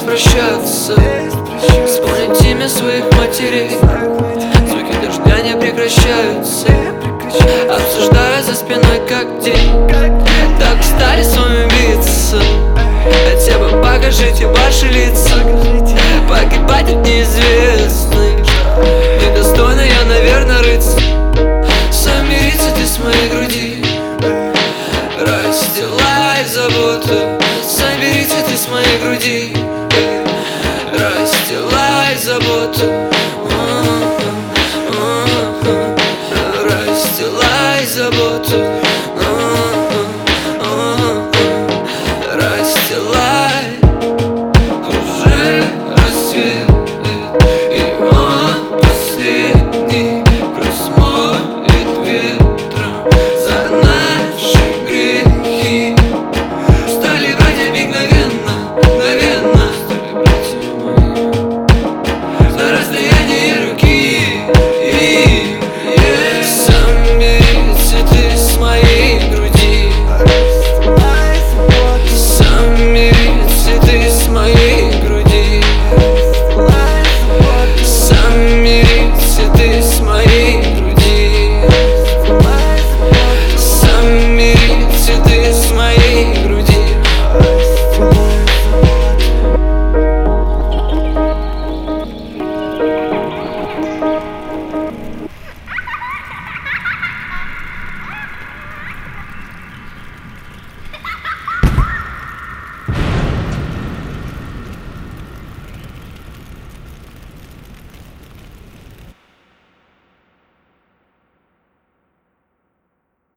прощаться. Вспомнить имя своих матерей. Звуки дождя не прекращаются. Обсуждаю за спиной как день. Так устали с вами биться. Хотя бы покажите ваши лица. Погибать от неизвестных. Недостойно я, наверное, рыцарь. Соберите ты с моей груди. Расстилай заботу. Соберите ты с моей груди. Расстилай заботу. Расстилай заботу. Расстилай.